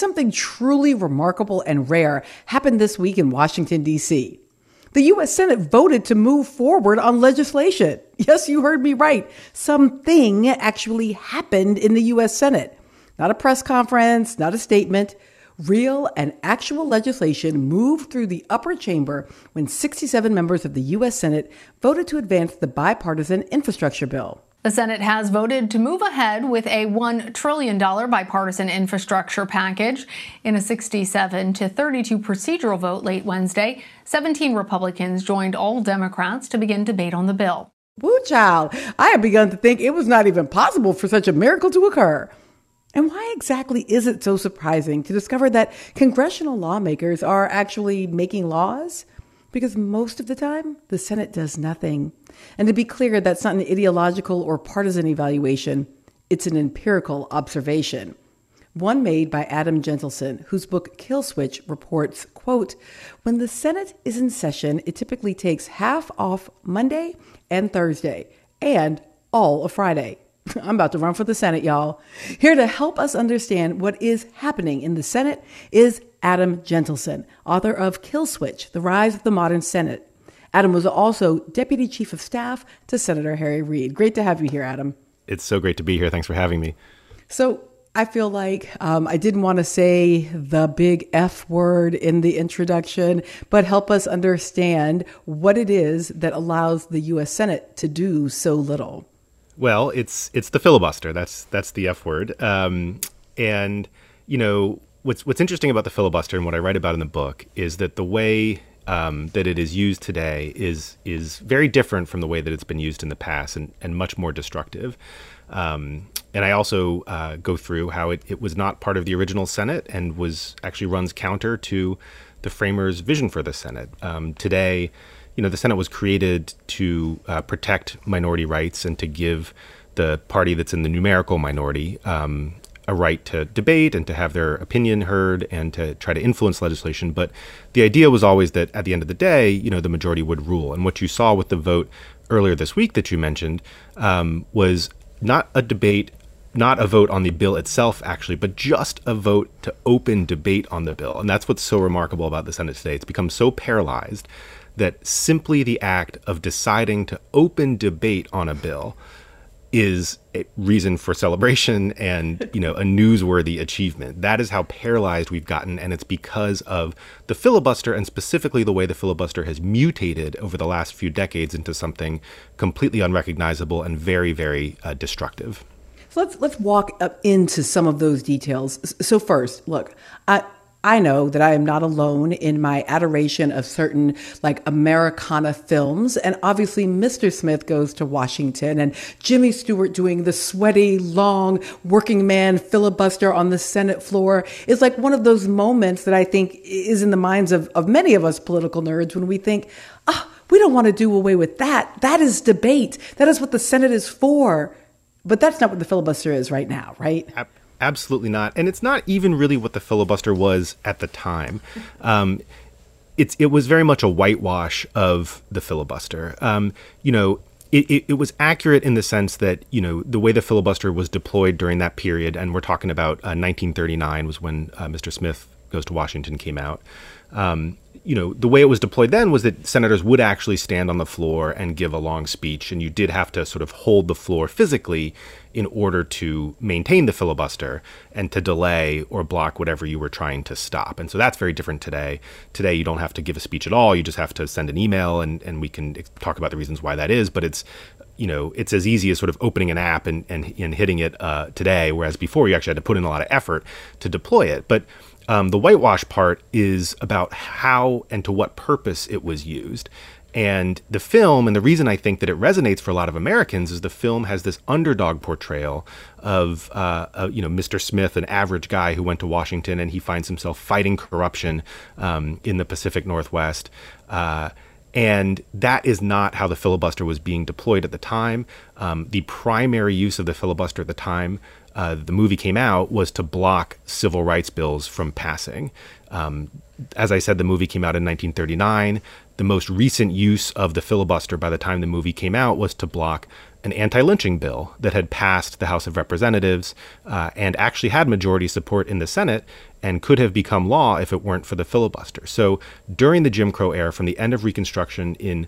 something truly remarkable and rare happened this week in Washington, D.C. The U.S. Senate voted to move forward on legislation. Yes, you heard me right. Something actually happened in the U.S. Senate. Not a press conference, not a statement. Real and actual legislation moved through the upper chamber when 67 members of the U.S. Senate voted to advance the bipartisan infrastructure bill. The Senate has voted to move ahead with a $1 trillion bipartisan infrastructure package. In a 67-32 procedural vote late Wednesday, 17 Republicans joined all Democrats to begin debate on the bill. Woo, child, I had begun to think it was not even possible for such a miracle to occur. And why exactly is it so surprising to discover that congressional lawmakers are actually making laws? Because most of the time, the Senate does nothing. And to be clear, that's not an ideological or partisan evaluation. It's an empirical observation. One made by Adam Gentleson, whose book Kill Switch reports, quote, when the Senate is in session, it typically takes half off Monday and Thursday and all of Friday. I'm about to run for the Senate, y'all. Here to help us understand what is happening in the Senate is Adam Gentleson, author of Kill Switch, The Rise of the Modern Senate. Adam was also Deputy Chief of Staff to Senator Harry Reid. Great to have you here, Adam. It's so great to be here. Thanks for having me. So I feel like I didn't want to say the big F word in the introduction, but help us understand what it is that allows the U.S. Senate to do so little. Well, it's the filibuster. That's the F word. And, you know, what's interesting about the filibuster and what I write about in the book is that the way that it is used today is very different from the way that it's been used in the past and much more destructive. And I also go through how it was not part of the original Senate and actually runs counter to the framers' vision for the Senate. Today, you know, the Senate was created to protect minority rights and to give the party that's in the numerical minority a right to debate and to have their opinion heard and to try to influence legislation. But the idea was always that at the end of the day, you know, the majority would rule. And what you saw with the vote earlier this week that you mentioned was not a debate, not a vote on the bill itself, actually, but just a vote to open debate on the bill. And that's what's so remarkable about the Senate today. It's become so paralyzed that simply the act of deciding to open debate on a bill is a reason for celebration and, you know, a newsworthy achievement. That is how paralyzed we've gotten, and it's because of the filibuster and specifically the way the filibuster has mutated over the last few decades into something completely unrecognizable and very, very destructive. So let's walk up into some of those details. So first, look, I know that I am not alone in my adoration of certain like Americana films. And obviously Mr. Smith Goes to Washington and Jimmy Stewart doing the sweaty, long working man filibuster on the Senate floor is like one of those moments that I think is in the minds of many of us political nerds when we think, we don't want to do away with that. That is debate. That is what the Senate is for. But that's not what the filibuster is right now, right? Absolutely not. And it's not even really what the filibuster was at the time. It was very much a whitewash of the filibuster. You know, it was accurate in the sense that, you know, the way the filibuster was deployed during that period, and we're talking about 1939 was when Mr. Smith Goes to Washington came out. You know, the way it was deployed then was that senators would actually stand on the floor and give a long speech, and you did have to sort of hold the floor physically in order to maintain the filibuster and to delay or block whatever you were trying to stop. And so that's very different today. Today, you don't have to give a speech at all. You just have to send an email, and we can talk about the reasons why that is. But it's, you know, it's as easy as sort of opening an app and hitting it today, whereas before you actually had to put in a lot of effort to deploy it. But the whitewash part is about how and to what purpose it was used. And the film, and the reason I think that it resonates for a lot of Americans, is the film has this underdog portrayal of, you know, Mr. Smith, an average guy who went to Washington, and he finds himself fighting corruption in the Pacific Northwest. And that is not how the filibuster was being deployed at the time. The primary use of the filibuster at the time the movie came out was to block civil rights bills from passing. As I said, the movie came out in 1939. The most recent use of the filibuster by the time the movie came out was to block an anti-lynching bill that had passed the House of Representatives and actually had majority support in the Senate and could have become law if it weren't for the filibuster. So during the Jim Crow era, from the end of Reconstruction in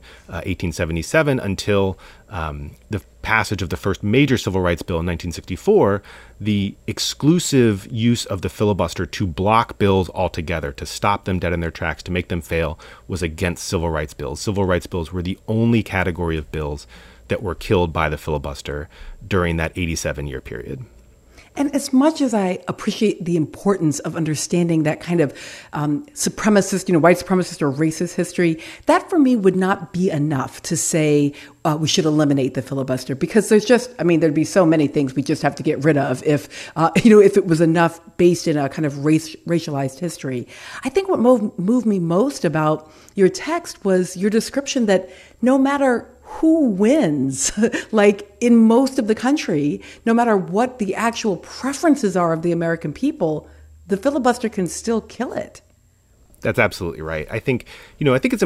1877 until the passage of the first major civil rights bill in 1964, the exclusive use of the filibuster to block bills altogether, to stop them dead in their tracks, to make them fail, was against civil rights bills. Civil rights bills were the only category of bills that were killed by the filibuster during that 87-year period. And as much as I appreciate the importance of understanding that kind of supremacist, white supremacist or racist history, that for me would not be enough to say we should eliminate the filibuster, because there'd be so many things we just have to get rid of if it was enough based in a kind of racialized history. I think what moved me most about your text was your description that no matter who wins, like in most of the country, no matter what the actual preferences are of the American people, the filibuster can still kill it. That's absolutely right. I think it's,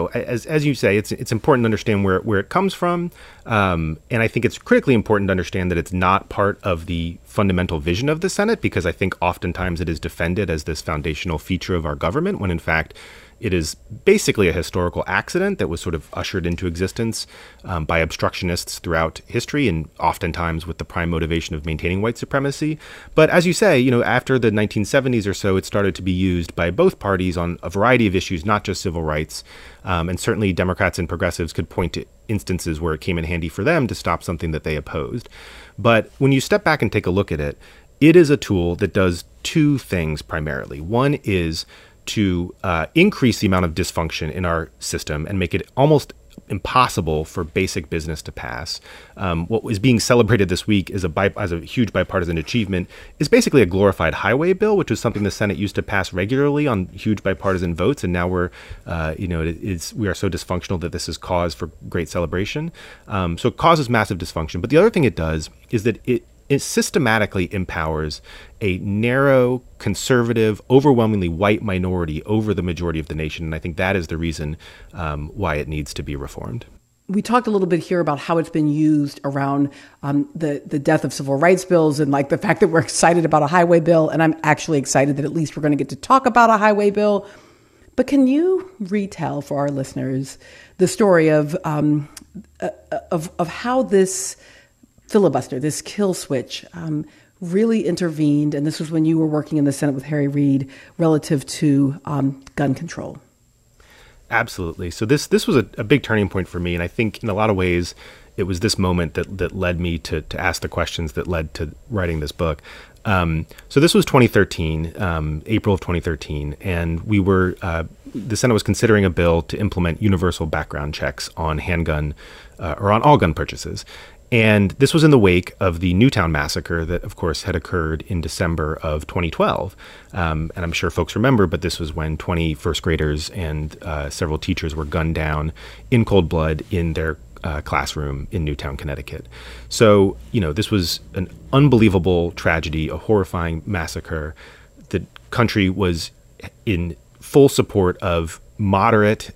as you say, it's important to understand where it comes from. And I think it's critically important to understand that it's not part of the fundamental vision of the Senate, because I think oftentimes it is defended as this foundational feature of our government, when in fact it is basically a historical accident that was sort of ushered into existence by obstructionists throughout history, and oftentimes with the prime motivation of maintaining white supremacy. But as you say, after the 1970s or so, it started to be used by both parties on a variety of issues, not just civil rights. And certainly Democrats and progressives could point to instances where it came in handy for them to stop something that they opposed. But when you step back and take a look at it, it is a tool that does two things primarily. One is to increase the amount of dysfunction in our system and make it almost impossible for basic business to pass. What was being celebrated this week as a huge bipartisan achievement is basically a glorified highway bill, which was something the Senate used to pass regularly on huge bipartisan votes, and now we are so dysfunctional that this is cause for great celebration. So it causes massive dysfunction. But the other thing it does is that it systematically empowers a narrow, conservative, overwhelmingly white minority over the majority of the nation. And I think that is the reason why it needs to be reformed. We talked a little bit here about how it's been used around the death of civil rights bills, and like the fact that we're excited about a highway bill. And I'm actually excited that at least we're going to get to talk about a highway bill. But can you retell for our listeners the story of how this filibuster, this kill switch, really intervened, and this was when you were working in the Senate with Harry Reid, relative to gun control? Absolutely. So this was a big turning point for me, and I think in a lot of ways it was this moment that led me to ask the questions that led to writing this book. So this was 2013, April of 2013, and the Senate was considering a bill to implement universal background checks on handgun or on all gun purchases. And this was in the wake of the Newtown massacre that, of course, had occurred in December of 2012. And I'm sure folks remember, but this was when 20 first graders and several teachers were gunned down in cold blood in their classroom in Newtown, Connecticut. So, this was an unbelievable tragedy, a horrifying massacre. The country was in full support of modest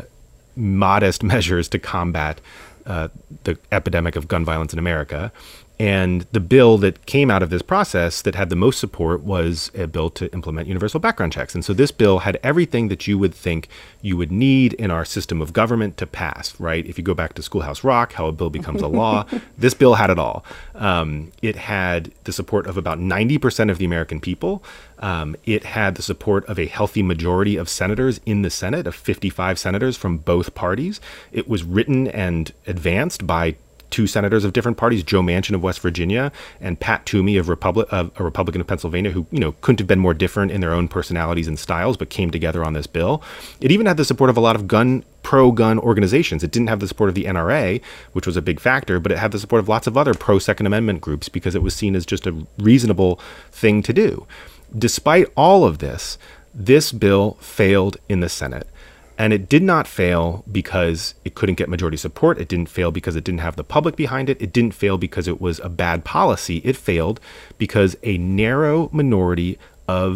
measures to combat the epidemic of gun violence in America. And the bill that came out of this process that had the most support was a bill to implement universal background checks. And so this bill had everything that you would think you would need in our system of government to pass, right? If you go back to Schoolhouse Rock, how a bill becomes a law, this bill had it all. It had the support of about 90% of the American people. It had the support of a healthy majority of senators in the Senate, of 55 senators from both parties. It was written and advanced by two senators of different parties, Joe Manchin of West Virginia and Pat Toomey of a Republican of Pennsylvania, who couldn't have been more different in their own personalities and styles, but came together on this bill. It even had the support of a lot of pro-gun organizations. It didn't have the support of the NRA, which was a big factor, but it had the support of lots of other pro-Second Amendment groups because it was seen as just a reasonable thing to do. Despite all of this, this bill failed in the Senate. And it did not fail because it couldn't get majority support. It didn't fail because it didn't have the public behind it. It didn't fail because it was a bad policy. It failed because a narrow minority of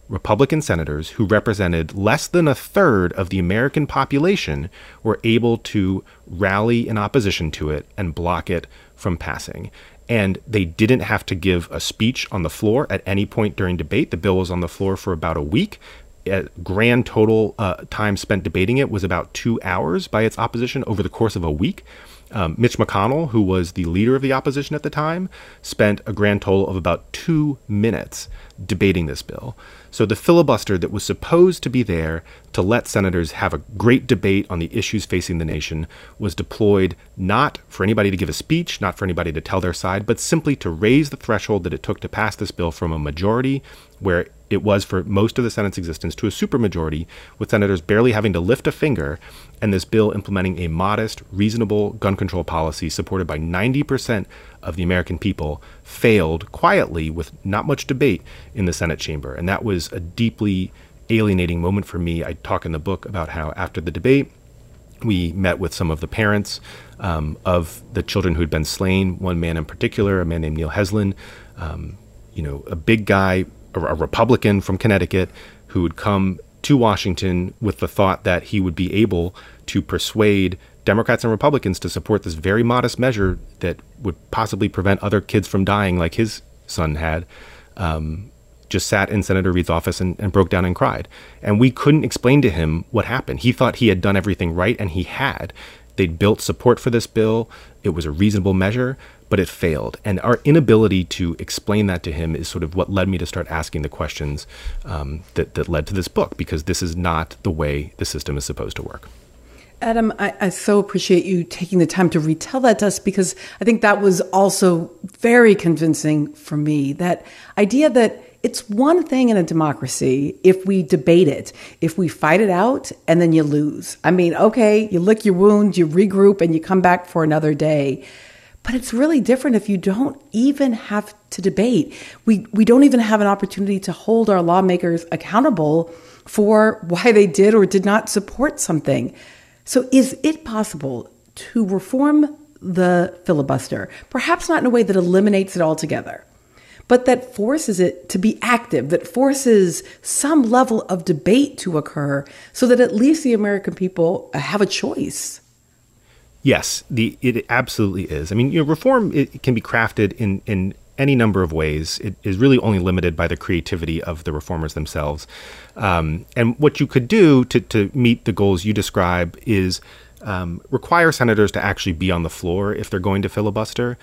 Republican senators who represented less than a third of the American population were able to rally in opposition to it and block it from passing. And they didn't have to give a speech on the floor at any point during debate. The bill was on the floor for about a week. Grand total time spent debating it was about 2 hours by its opposition over the course of a week. Mitch McConnell, who was the leader of the opposition at the time, spent a grand total of about 2 minutes debating this bill. So the filibuster that was supposed to be there to let senators have a great debate on the issues facing the nation was deployed not for anybody to give a speech, not for anybody to tell their side, but simply to raise the threshold that it took to pass this bill from a majority, where it was for most of the Senate's existence, to a supermajority, with senators barely having to lift a finger, and this bill implementing a modest, reasonable gun control policy supported by 90% of the American people failed quietly with not much debate in the Senate chamber. And that was a deeply alienating moment for me. I talk in the book about how after the debate, we met with some of the parents of the children who'd been slain, one man in particular, a man named Neil Heslin, a big guy, a Republican from Connecticut who would come to Washington with the thought that he would be able to persuade Democrats and Republicans to support this very modest measure that would possibly prevent other kids from dying like his son had, just sat in Senator Reed's office and broke down and cried. And we couldn't explain to him what happened. He thought he had done everything right, and he had. They'd built support for this bill. It was a reasonable measure, but it failed. And our inability to explain that to him is sort of what led me to start asking the questions that led to this book, because this is not the way the system is supposed to work. Adam, I so appreciate you taking the time to retell that to us, because I think that was also very convincing for me. That idea that it's one thing in a democracy if we debate it, if we fight it out and then you lose. I mean, okay, you lick your wounds, you regroup, and you come back for another day. But it's really different if you don't even have to debate. We don't even have an opportunity to hold our lawmakers accountable for why they did or did not support something. So is it possible to reform the filibuster, perhaps not in a way that eliminates it altogether, but that forces it to be active, that forces some level of debate to occur so that at least the American people have a choice? Yes, it absolutely is. I mean, reform, it can be crafted in any number of ways. It is really only limited by the creativity of the reformers themselves. And what you could do to meet the goals you describe is require senators to actually be on the floor if they're going to filibuster.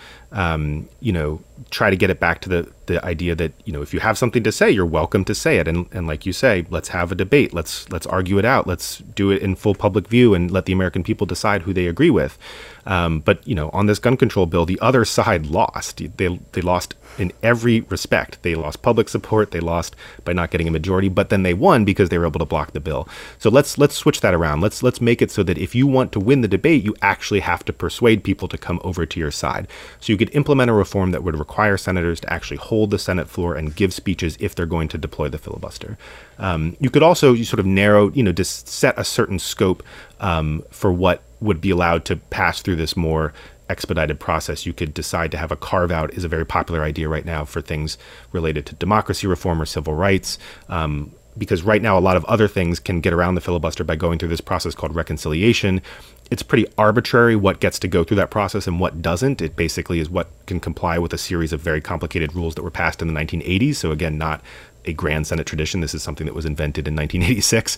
Try to get it back to the idea that, if you have something to say, you're welcome to say it. And like you say, let's have a debate. Let's argue it out. Let's do it in full public view and let the American people decide who they agree with. But on this gun control bill, the other side lost. They lost in every respect. They lost public support. They lost by not getting a majority, but then they won because they were able to block the bill. So let's switch that around. Let's make it so that if you want to win the debate, you actually have to persuade people to come over to your side. So you could implement a reform that would require senators to actually hold the Senate floor and give speeches if they're going to deploy the filibuster. You could also sort of narrow, just set a certain scope for what would be allowed to pass through this more expedited process. You could decide to have a carve out is a very popular idea right now for things related to democracy reform or civil rights. Because right now a lot of other things can get around the filibuster by going through this process called reconciliation. It's pretty arbitrary what gets to go through that process and what doesn't. It basically is what can comply with a series of very complicated rules that were passed in the 1980s. So again, not a grand Senate tradition. This is something that was invented in 1986.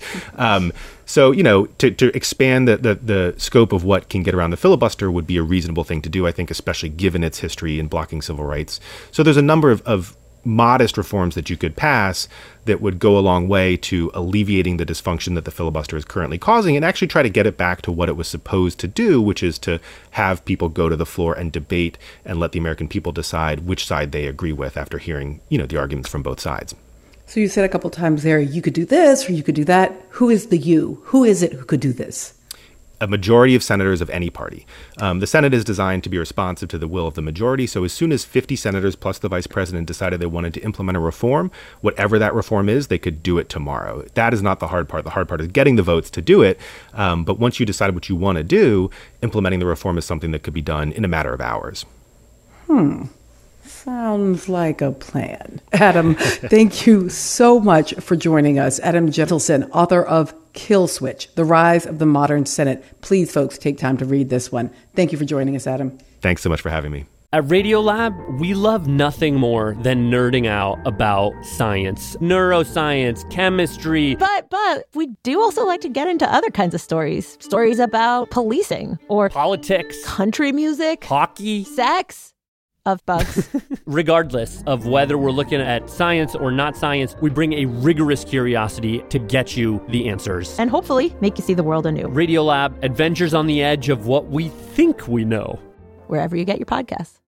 To expand the scope of what can get around the filibuster would be a reasonable thing to do, I think, especially given its history in blocking civil rights. So there's a number of modest reforms that you could pass that would go a long way to alleviating the dysfunction that the filibuster is currently causing and actually try to get it back to what it was supposed to do, which is to have people go to the floor and debate and let the American people decide which side they agree with after hearing, the arguments from both sides. So you said a couple times there, you could do this or you could do that. Who is the you? Who is it who could do this? A majority of senators of any party. The Senate is designed to be responsive to the will of the majority. So as soon as 50 senators plus the vice president decided they wanted to implement a reform, whatever that reform is, they could do it tomorrow. That is not the hard part. The hard part is getting the votes to do it. But once you decide what you want to do, implementing the reform is something that could be done in a matter of hours. Sounds like a plan. Adam, thank you so much for joining us. Adam Gentleson, author of Kill Switch, The Rise of the Modern Senate. Please, folks, take time to read this one. Thank you for joining us, Adam. Thanks so much for having me. At Radiolab, we love nothing more than nerding out about science, neuroscience, chemistry. But we do also like to get into other kinds of stories. Stories about policing or politics, country music, hockey, sex, of bugs. Regardless of whether we're looking at science or not science, we bring a rigorous curiosity to get you the answers. And hopefully make you see the world anew. Radiolab, adventures on the edge of what we think we know. Wherever you get your podcasts.